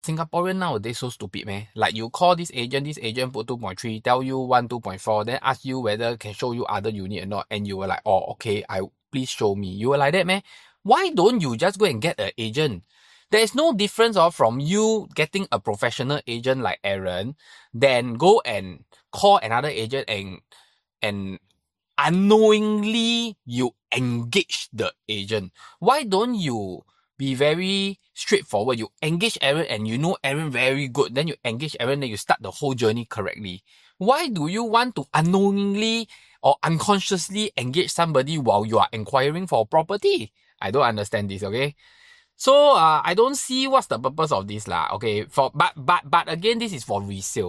Singaporean nowadays so stupid, man. Like you call this agent put 2.3, tell you 2.4, then ask you whether can show you other unit or not, and you were like, oh, okay, please show me. You were like that, man. Why don't you just go and get an agent? There is no difference from you getting a professional agent like Aaron, then go and call another agent and unknowingly you engage the agent. Why don't you be very straightforward? You engage Aaron and you know Aaron very good. Then you engage Aaron, then you start the whole journey correctly. Why do you want to unknowingly or unconsciously engage somebody while you are inquiring for a property? I don't understand this, okay? So I don't see what's the purpose of this lah. Okay, but again, this is for resale.